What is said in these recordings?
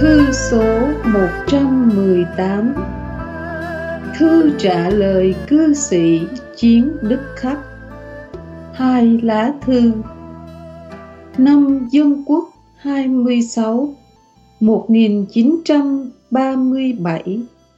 Thư số 118. Thư trả lời cư sĩ Chiến Đức Khắc. 2 lá thư. Năm Dân Quốc 26 1937.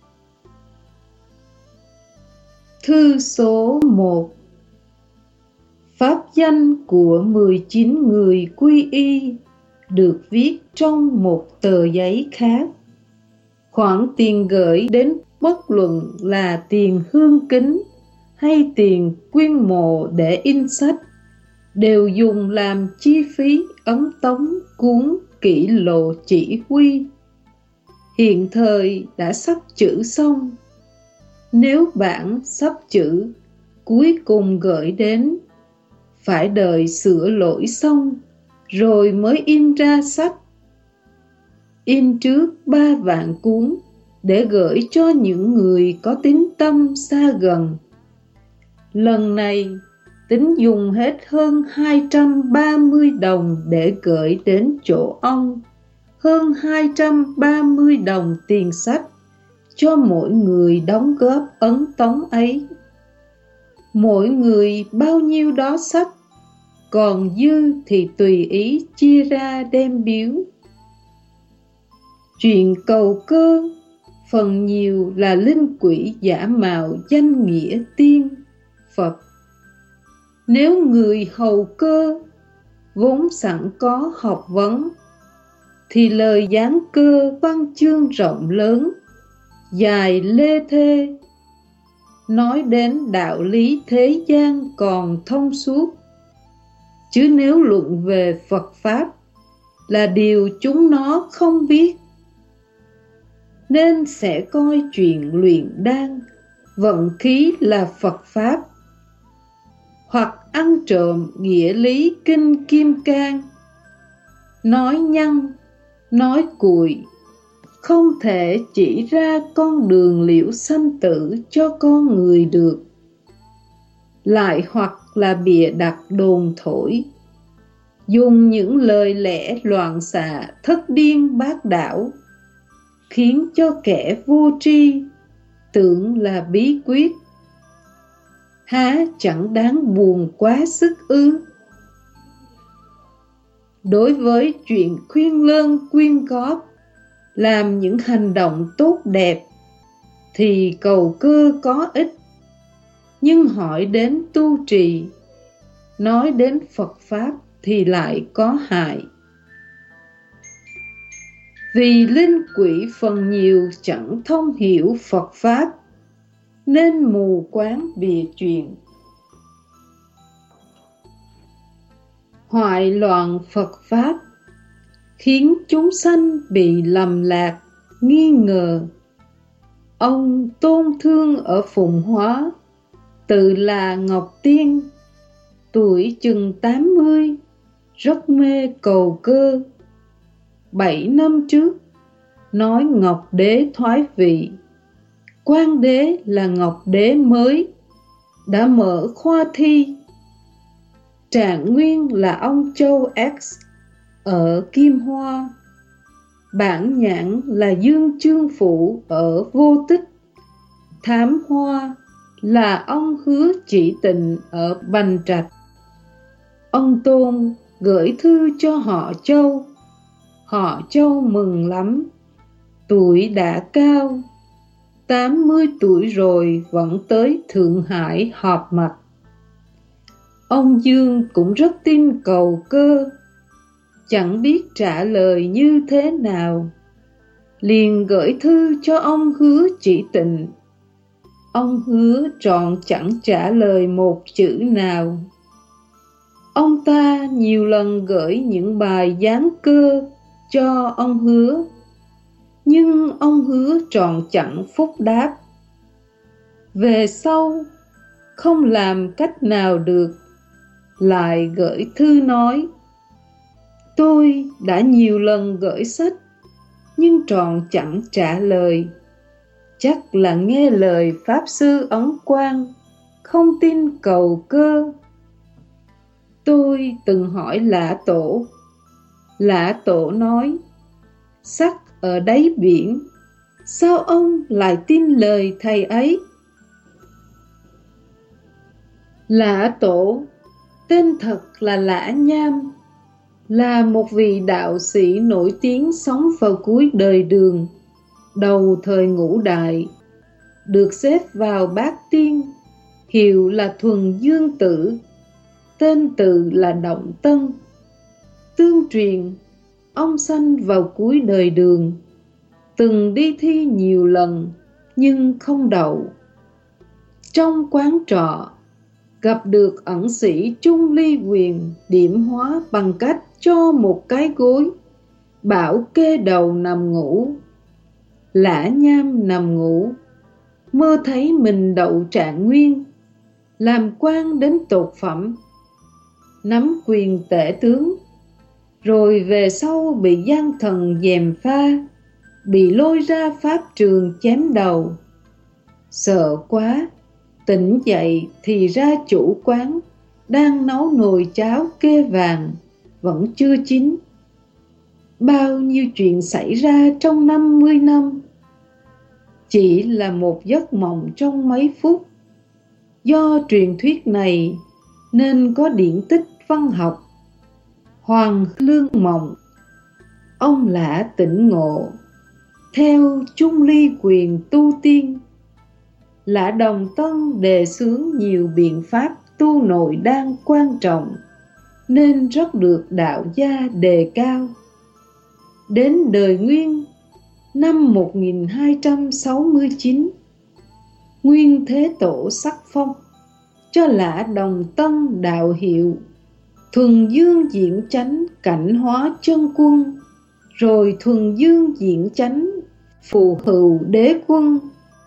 Thư số 1. Pháp danh của 19 người quy y được viết trong một tờ giấy khác. Khoản tiền gửi đến bất luận là tiền hương kính hay tiền quyên mộ để in sách đều dùng làm chi phí ấn tống cuốn kỷ lộ chỉ huy. Hiện thời đã sắp chữ xong. Nếu bản sắp chữ cuối cùng gửi đến, phải đợi sửa lỗi xong rồi mới in ra sách. In trước 3 vạn cuốn để gửi cho những người có tín tâm xa gần. Lần này tính dùng hết hơn 230 đồng để gửi đến chỗ ông, hơn 230 đồng tiền sách cho mỗi người đóng góp ấn tống ấy. Mỗi người bao nhiêu đó sách, còn dư thì tùy ý chia ra đem biếu. Chuyện cầu cơ phần nhiều là linh quỷ giả mạo danh nghĩa tiên Phật. Nếu người hầu cơ vốn sẵn có học vấn, thì lời giảng cơ văn chương rộng lớn, dài lê thê, nói đến đạo lý thế gian còn thông suốt. Chứ nếu luận về Phật Pháp là điều chúng nó không biết, nên sẽ coi chuyện luyện đan, vận khí là Phật Pháp, hoặc ăn trộm nghĩa lý kinh Kim Cang, nói nhăng, nói cuội, không thể chỉ ra con đường liễu sanh tử cho con người được. Lại hoặc là bịa đặt đồn thổi, dùng những lời lẽ loạn xạ thất điên bác đảo, khiến cho kẻ vô tri tưởng là bí quyết. Há chẳng đáng buồn quá sức ư? Đối với chuyện khuyên lơn quyên góp, làm những hành động tốt đẹp, thì cầu cơ có ích. Nhưng hỏi đến tu trì, nói đến Phật Pháp thì lại có hại. Vì linh quỷ phần nhiều chẳng thông hiểu Phật Pháp, nên mù quáng bịa chuyện, hoại loạn Phật Pháp, khiến chúng sanh bị lầm lạc, nghi ngờ. Ông Tôn Thương ở Phụng Hóa, tự là Ngọc Tiên, tuổi chừng 80, rất mê cầu cơ. 7 năm trước, nói Ngọc Đế thoái vị, Quang Đế là Ngọc Đế mới, đã mở khoa thi. Trạng nguyên là ông Châu X ở Kim Hoa, bản nhãn là Dương Chương Phủ ở Vô Tích, thám hoa là ông Hứa Chỉ Tịnh ở Bành Trạch. Ông Tôn gửi thư cho họ Châu. Họ Châu mừng lắm, tuổi đã cao, 80 tuổi rồi vẫn tới Thượng Hải họp mặt. Ông Dương cũng rất tin cầu cơ, chẳng biết trả lời như thế nào, liền gửi thư cho ông Hứa Chỉ Tịnh. Ông Hứa trọn chẳng trả lời một chữ nào. Ông ta nhiều lần gửi những bài giáng cơ cho ông Hứa, nhưng ông Hứa trọn chẳng phúc đáp. Về sau không làm cách nào được, lại gửi thư nói: tôi đã nhiều lần gửi sách, nhưng trọn chẳng trả lời. Chắc là nghe lời Pháp Sư Ấn Quang, không tin cầu cơ. Tôi từng hỏi Lã Tổ. Lã Tổ nói: sắc ở đáy biển, sao ông lại tin lời thầy ấy? Lã Tổ, tên thật là Lã Nham, là một vị đạo sĩ nổi tiếng sống vào cuối đời Đường, đầu thời Ngũ Đại, được xếp vào bát tiên, hiệu là Thuần Dương Tử, tên tự là Động Tân. Tương truyền, ông sanh vào cuối đời Đường, từng đi thi nhiều lần nhưng không đậu. Trong quán trọ, gặp được ẩn sĩ Trung Ly Quyền điểm hóa bằng cách cho một cái gối, bảo kê đầu nằm ngủ. Lã Nham nằm ngủ, mơ thấy mình đậu trạng nguyên, làm quan đến tột phẩm, nắm quyền tể tướng, rồi về sau bị gian thần gièm pha, bị lôi ra pháp trường chém đầu. Sợ quá, tỉnh dậy thì ra chủ quán đang nấu nồi cháo kê vàng, vẫn chưa chín. Bao nhiêu chuyện xảy ra trong 50 năm chỉ là một giấc mộng trong mấy phút. Do truyền thuyết này nên có điển tích văn học Hoàng Lương Mộng. Ông Lã tỉnh ngộ, theo Trung Ly Quyền tu tiên. Lã Đồng Tân đề xướng nhiều biện pháp tu nội đan quan trọng, nên rất được đạo gia đề cao. Đến đời Nguyên, năm 1269, Nguyên Thế Tổ sắc phong cho Lã Đồng Tân đạo hiệu Thuần Dương Diễn Chánh Cảnh Hóa Chân Quân, rồi Thuần Dương Diễn Chánh Phù Hữu Đế Quân.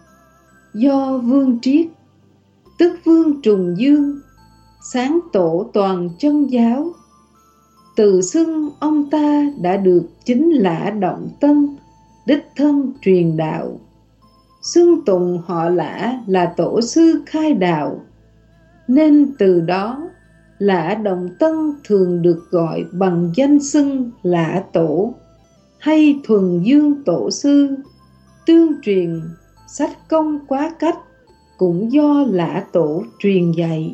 Do Vương Triết, tức Vương Trùng Dương, sáng tổ toàn chân giáo, tự xưng ông ta đã được chính Lã Động Tân đích thân truyền đạo, xưng tụng họ Lã là tổ sư khai đạo, nên từ đó Lã Động Tân thường được gọi bằng danh xưng Lã Tổ hay Thuần Dương Tổ Sư. Tương truyền sách Công Quá Cách cũng do Lã Tổ truyền dạy.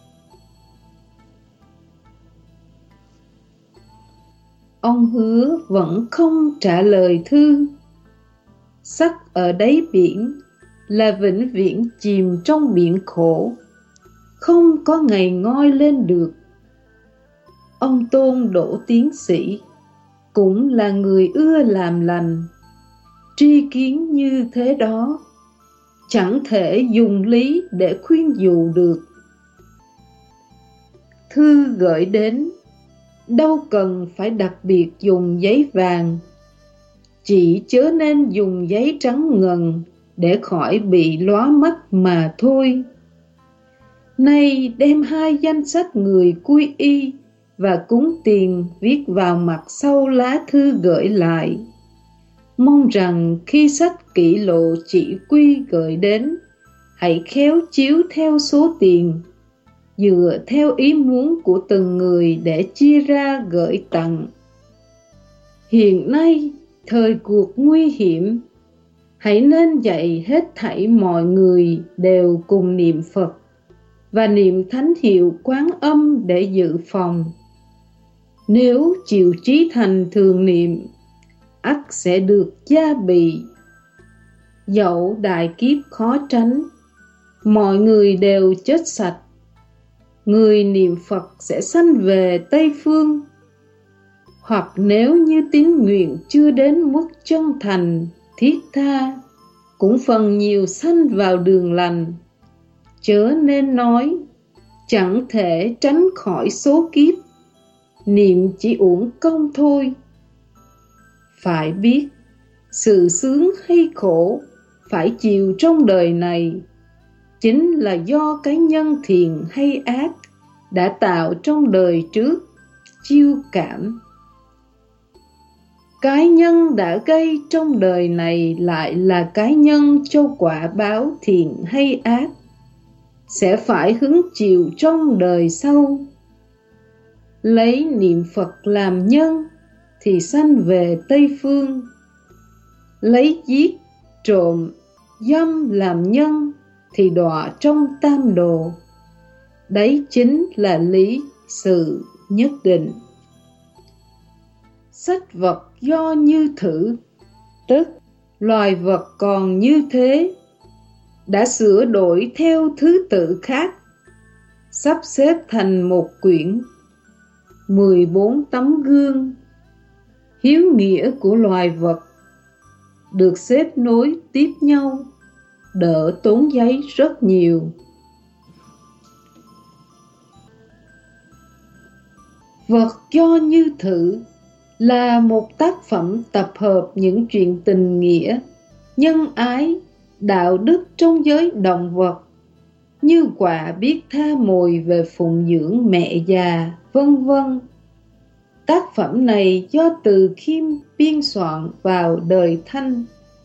Ông hứa vẫn không trả lời thư. Sắc ở đáy biển là vĩnh viễn chìm trong biển khổ, không có ngày ngoi lên được. Ông Tôn Đỗ tiến sĩ cũng là người ưa làm lành, tri kiến như thế đó chẳng thể dùng lý để khuyên dụ được. Thư gửi đến đâu cần phải đặc biệt dùng giấy vàng, chỉ chớ nên dùng giấy trắng ngần để khỏi bị lóa mắt mà thôi. Nay đem 2 danh sách người quy y và cúng tiền viết vào mặt sau lá thư gửi lại. Mong rằng khi sách kỷ lộ chỉ quy gửi đến, hãy khéo chiếu theo số tiền, dựa theo ý muốn của từng người để chia ra gửi tặng. Hiện nay thời cuộc nguy hiểm, hãy nên dạy hết thảy mọi người đều cùng niệm Phật và niệm thánh hiệu Quán Âm để dự phòng. Nếu chịu chí thành thường niệm, ắt sẽ được gia bị. Dẫu đại kiếp khó tránh, mọi người đều chết sạch, người niệm Phật sẽ sanh về Tây Phương. Hoặc nếu như tín nguyện chưa đến mức chân thành, thiết tha, cũng phần nhiều sanh vào đường lành. Chớ nên nói, chẳng thể tránh khỏi số kiếp, niệm chỉ uổng công thôi. Phải biết, sự sướng hay khổ phải chịu trong đời này chính là do cái nhân thiện hay ác đã tạo trong đời trước chiêu cảm. Cái nhân đã gây trong đời này lại là cái nhân cho quả báo thiện hay ác, sẽ phải hứng chịu trong đời sau. Lấy niệm Phật làm nhân thì sanh về Tây Phương, lấy giết, trộm, dâm làm nhân thì đọa trong tam đồ. Đấy chính là lý sự nhất định. Sách vật do như thử, tức loài vật còn như thế, đã sửa đổi theo thứ tự khác, sắp xếp thành một quyển, 14 tấm gương hiếu nghĩa của loài vật, được xếp nối tiếp nhau, đỡ tốn giấy rất nhiều. Vật do như thử là một tác phẩm tập hợp những chuyện tình nghĩa, nhân ái, đạo đức trong giới động vật, như quả biết tha mồi về phụng dưỡng mẹ già, vân vân. Tác phẩm này do Từ Khiêm biên soạn vào đời Thanh,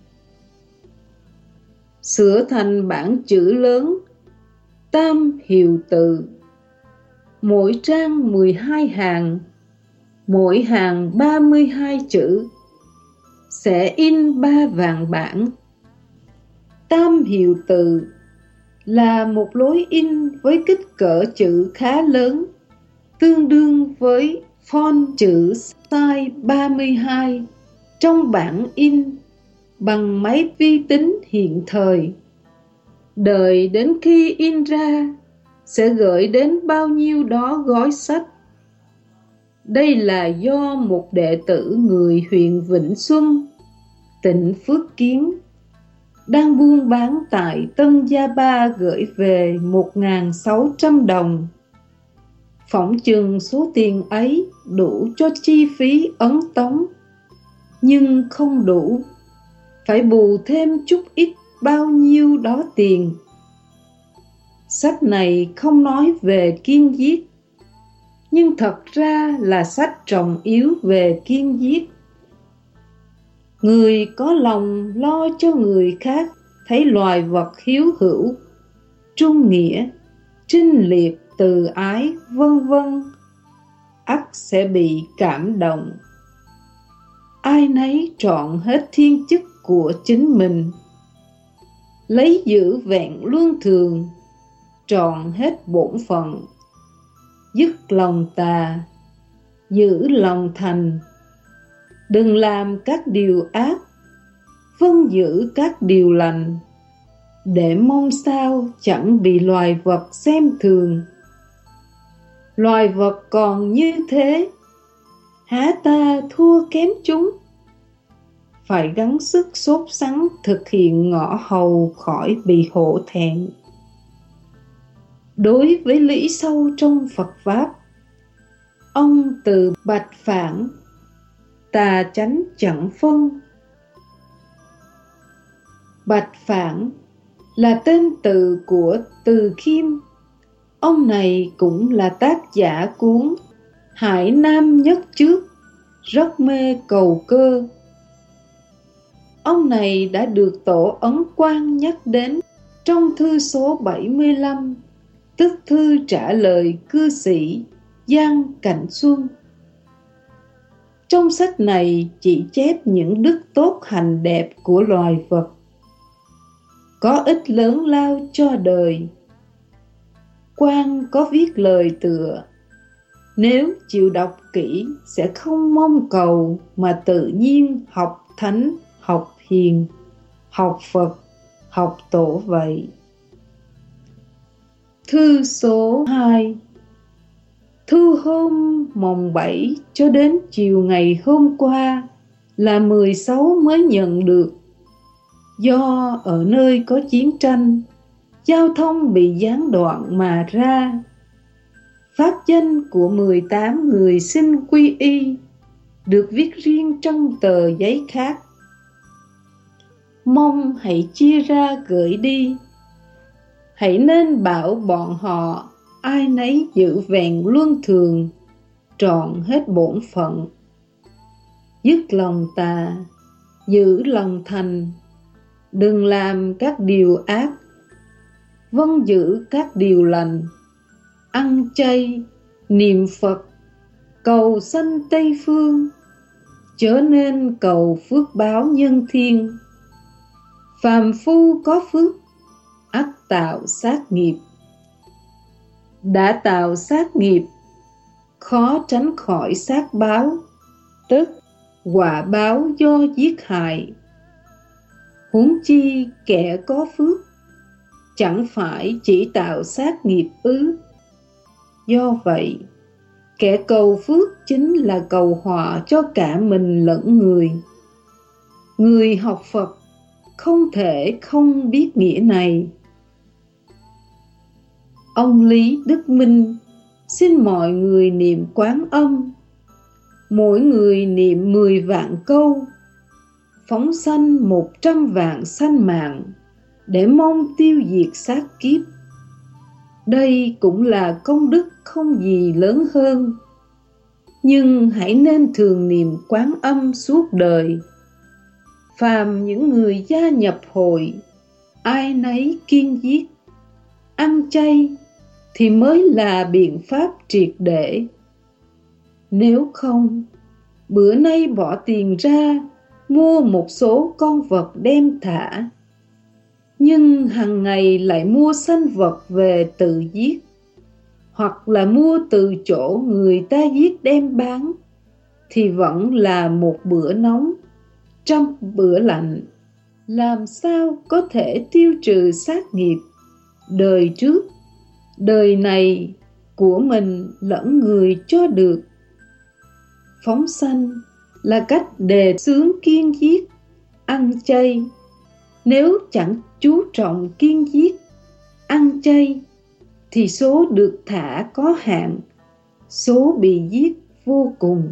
sửa thành bản chữ lớn, tam hiệu tự, mỗi trang 12 hàng, mỗi hàng 32 chữ, sẽ in 3 vạn bản. Tam hiệu tự là một lối in với kích cỡ chữ khá lớn, tương đương với font chữ size 32 trong bản in bằng máy vi tính hiện thời. Đợi đến khi in ra sẽ gửi đến bao nhiêu đó gói sách. Đây là do một đệ tử người huyện Vĩnh Xuân, tỉnh Phước Kiến, đang buôn bán tại Tân Gia Ba gửi về 1.600 đồng. Phỏng chừng số tiền ấy đủ cho chi phí ấn tống, nhưng không đủ, phải bù thêm chút ít bao nhiêu đó tiền. Sách này không nói về kiêng giết, nhưng thật ra là sách trọng yếu về kiêng giết. Người có lòng lo cho người khác thấy loài vật hiếu hữu, trung nghĩa, trinh liệt, từ ái, vân vân, ắt sẽ bị cảm động. Ai nấy trọn hết thiên chức của chính mình, lấy giữ vẹn luân thường, trọn hết bổn phận, dứt lòng tà, giữ lòng thành. Đừng làm các điều ác, vâng giữ các điều lành, để mong sao chẳng bị loài vật xem thường. Loài vật còn như thế, há ta thua kém chúng? Phải gắng sức sốt sắng thực hiện ngõ hầu khỏi bị hổ thẹn. Đối với lý sâu trong Phật Pháp, ông từ bạch phản, tà chánh chẳng phân. Bạch phản là tên từ của Từ Khiêm. Ông này cũng là tác giả cuốn Hải Nam Nhất Trước, rất mê cầu cơ. Ông này đã được Tổ Ấn Quang nhắc đến trong thư số 75, tức thư trả lời cư sĩ Giang Cảnh Xuân. Trong sách này chỉ chép những đức tốt hành đẹp của loài vật, có ích lớn lao cho đời. Quang có viết lời tựa: nếu chịu đọc kỹ sẽ không mong cầu, mà tự nhiên học thánh, học hiền, học Phật, học tổ vậy. Thư số 2. Thư hôm mồng 7 cho đến chiều ngày hôm qua là 16 mới nhận được. Do ở nơi có chiến tranh, giao thông bị gián đoạn mà ra. Pháp danh của 18 người xin quy y được viết riêng trong tờ giấy khác. Mong hãy chia ra gửi đi. Hãy nên bảo bọn họ ai nấy giữ vẹn luân thường, trọn hết bổn phận, dứt lòng tà, giữ lòng thành. Đừng làm các điều ác, vâng giữ các điều lành, ăn chay, niệm Phật, cầu sanh Tây Phương, chớ nên cầu phước báo nhân thiên. Phàm phu có phước, ắt tạo sát nghiệp. Đã tạo sát nghiệp, khó tránh khỏi sát báo, tức quả báo do giết hại. Huống chi kẻ có phước, chẳng phải chỉ tạo sát nghiệp ư? Do vậy, kẻ cầu phước chính là cầu họa cho cả mình lẫn người. Người học Phật không thể không biết nghĩa này. Ông Lý Đức Minh xin mọi người niệm Quán Âm, mỗi người niệm 10 vạn câu, phóng sanh 100 vạn sanh mạng, để mong tiêu diệt sát kiếp. Đây cũng là công đức không gì lớn hơn. Nhưng hãy nên thường niệm Quán Âm suốt đời. Phàm những người gia nhập hội, ai nấy kiêng giết, ăn chay thì mới là biện pháp triệt để. Nếu không, bữa nay bỏ tiền ra mua một số con vật đem thả, nhưng hàng ngày lại mua sanh vật về tự giết, hoặc là mua từ chỗ người ta giết đem bán, thì vẫn là một bữa nóng, trăm bữa lạnh. Làm sao có thể tiêu trừ sát nghiệp đời trước, đời này của mình lẫn người cho được? Phóng sanh là cách đề xướng kiêng giết, ăn chay. Nếu chẳng chú trọng kiêng giết, ăn chay, thì số được thả có hạn, số bị giết vô cùng.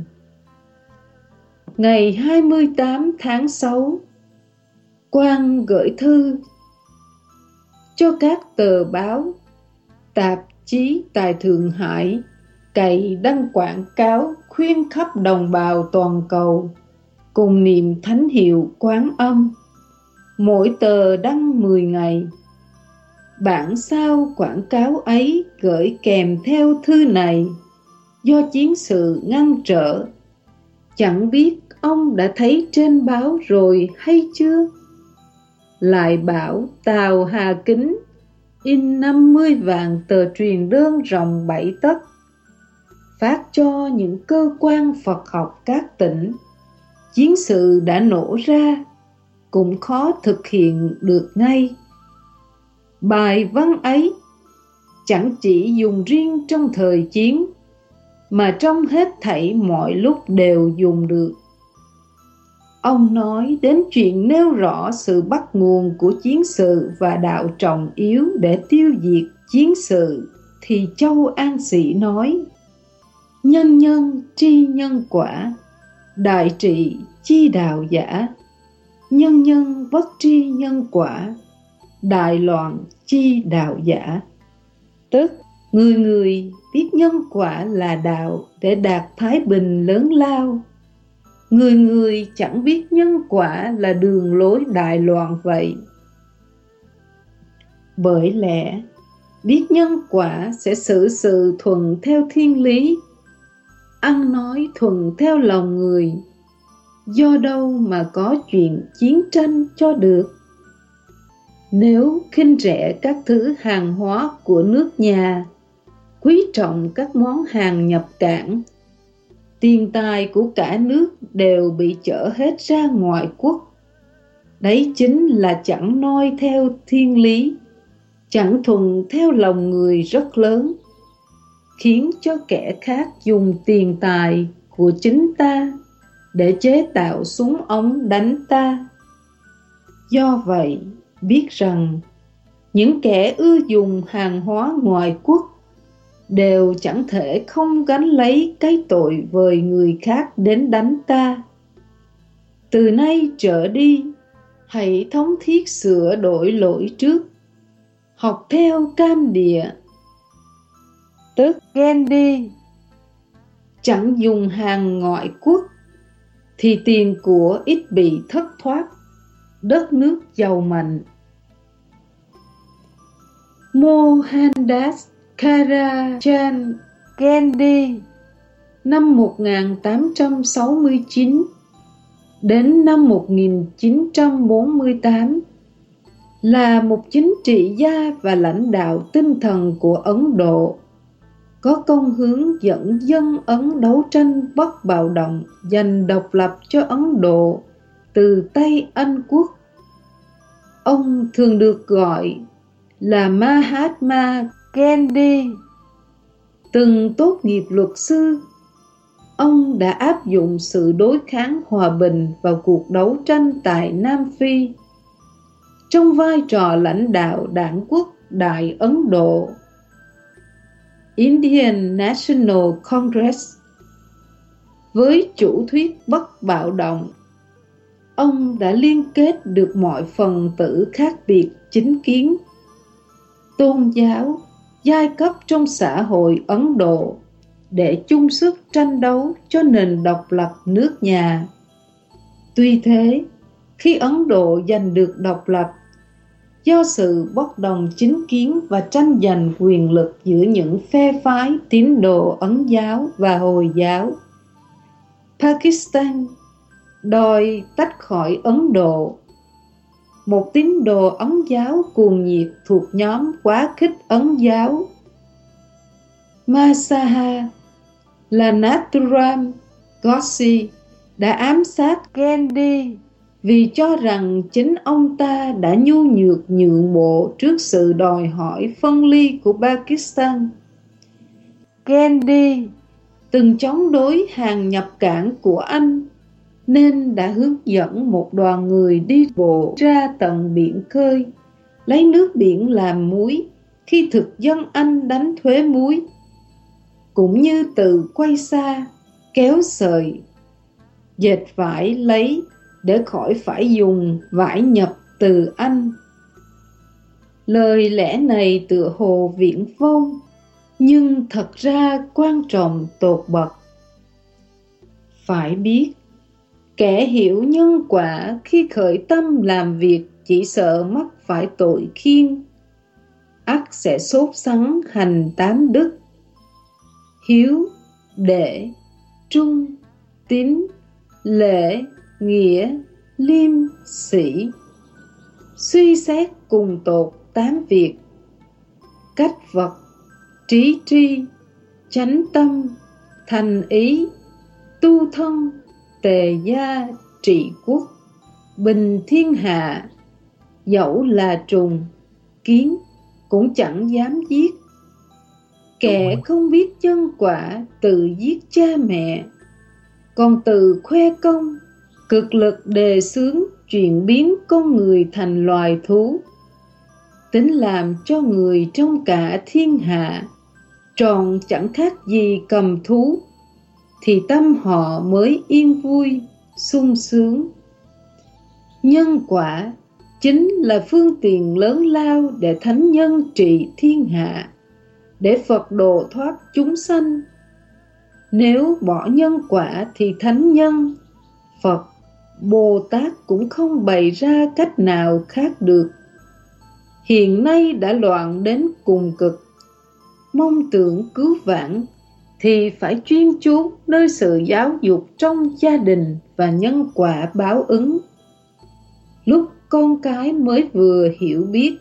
Ngày 28 tháng 6, Quang gửi thư cho các tờ báo, tạp chí tại Thượng Hải cày đăng quảng cáo khuyên khắp đồng bào toàn cầu cùng niệm thánh hiệu Quán Âm. Mỗi tờ đăng 10 ngày. Bản sao quảng cáo ấy gửi kèm theo thư này do chiến sự ngăn trở. Chẳng biết ông đã thấy trên báo rồi hay chưa? Lại bảo Tào Hà Kính in 50 vạn tờ truyền đơn rộng 7 tấc, phát cho những cơ quan Phật học các tỉnh. Chiến sự đã nổ ra, cũng khó thực hiện được ngay. Bài văn ấy chẳng chỉ dùng riêng trong thời chiến, mà trong hết thảy mọi lúc đều dùng được. Ông nói đến chuyện nêu rõ sự bắt nguồn của chiến sự và đạo trọng yếu để tiêu diệt chiến sự, thì Châu An Sĩ nói: nhân nhân tri nhân quả, đại trị chi đạo giả. Nhân nhân bất tri nhân quả, đại loạn chi đạo giả. Tức người người biết nhân quả là đạo để đạt thái bình lớn lao, người người chẳng biết nhân quả là đường lối đại loạn vậy. Bởi lẽ biết nhân quả sẽ xử sự thuận theo thiên lý, ăn nói thuận theo lòng người. Do đâu mà có chuyện chiến tranh cho được? Nếu khinh rẻ các thứ hàng hóa của nước nhà, quý trọng các món hàng nhập cảng, tiền tài của cả nước đều bị chở hết ra ngoại quốc. Đấy chính là chẳng noi theo thiên lý, chẳng thuận theo lòng người rất lớn, khiến cho kẻ khác dùng tiền tài của chính ta để chế tạo súng ống đánh ta. Do vậy, biết rằng những kẻ ưa dùng hàng hóa ngoại quốc đều chẳng thể không gánh lấy cái tội vời người khác đến đánh ta. Từ nay trở đi, hãy thống thiết sửa đổi lỗi trước, học theo Cam Địa, tức Gandhi. Chẳng dùng hàng ngoại quốc thì tiền của ít bị thất thoát, đất nước giàu mạnh. Mohandas Karachan Gandhi năm 1869 Đến năm 1948, là một chính trị gia và lãnh đạo tinh thần của Ấn Độ, có công hướng dẫn dân Ấn đấu tranh bất bạo động giành độc lập cho Ấn Độ từ tay Anh quốc. Ông thường được gọi là Mahatma Gandhi. Từng tốt nghiệp luật sư, ông đã áp dụng sự đối kháng hòa bình vào cuộc đấu tranh tại Nam Phi trong vai trò lãnh đạo đảng quốc Đại Ấn Độ, Indian National Congress. Với chủ thuyết bất bạo động, ông đã liên kết được mọi phần tử khác biệt chính kiến, tôn giáo, giai cấp trong xã hội Ấn Độ để chung sức tranh đấu cho nền độc lập nước nhà. Tuy thế, khi Ấn Độ giành được độc lập, do sự bất đồng chính kiến và tranh giành quyền lực giữa những phe phái tín đồ Ấn giáo và Hồi giáo, Pakistan đòi tách khỏi Ấn Độ. Một tín đồ Ấn giáo cuồng nhiệt thuộc nhóm quá khích Ấn giáo, Masaha là Nathuram Godse, đã ám sát Gandhi vì cho rằng chính ông ta đã nhu nhược nhượng bộ trước sự đòi hỏi phân ly của Pakistan. Gandhi từng chống đối hàng nhập cảng của Anh, nên đã hướng dẫn một đoàn người đi bộ ra tận biển khơi, lấy nước biển làm muối khi thực dân Anh đánh thuế muối, cũng như từ quay xa, kéo sợi, dệt vải lấy để khỏi phải dùng vải nhập từ Anh. Lời lẽ này tựa hồ viển vông, nhưng thật ra quan trọng tột bậc. Phải biết, kẻ hiểu nhân quả khi khởi tâm làm việc chỉ sợ mắc phải tội khiên, ắt sẽ sốt sắng hành 8 đức: hiếu, đệ, trung, tín, lễ, nghĩa, liêm, sĩ. Suy xét cùng tột 8 việc: cách vật, trí tri, chánh tâm, thành ý, tu thân, tề gia, trị quốc, bình thiên hạ. Dẫu là trùng, kiến cũng chẳng dám giết. Kẻ không biết nhân quả tự giết cha mẹ, còn tự khoe công, cực lực đề xướng chuyện biến con người thành loài thú, tính làm cho người trong cả thiên hạ tròn chẳng khác gì cầm thú, thì tâm họ mới yên vui, sung sướng. Nhân quả chính là phương tiện lớn lao để thánh nhân trị thiên hạ, để Phật độ thoát chúng sanh. Nếu bỏ nhân quả thì thánh nhân, Phật, Bồ Tát cũng không bày ra cách nào khác được. Hiện nay đã loạn đến cùng cực, mong tưởng cứu vãn thì phải chuyên chú nơi sự giáo dục trong gia đình và nhân quả báo ứng. Lúc con cái mới vừa hiểu biết,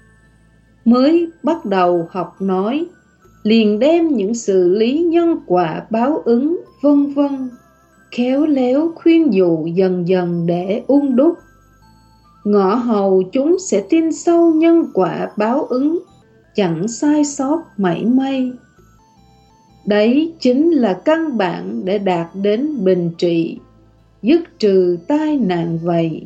mới bắt đầu học nói, liền đem những xử lý nhân quả báo ứng vân vân khéo léo khuyên dụ dần dần để ung đúc. Ngọ hầu chúng sẽ tin sâu nhân quả báo ứng, chẳng sai sót mảy may. Đấy chính là căn bản để đạt đến bình trị, dứt trừ tai nạn vậy.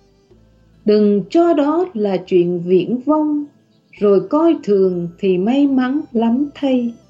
Đừng cho đó là chuyện viển vông, rồi coi thường thì may mắn lắm thay.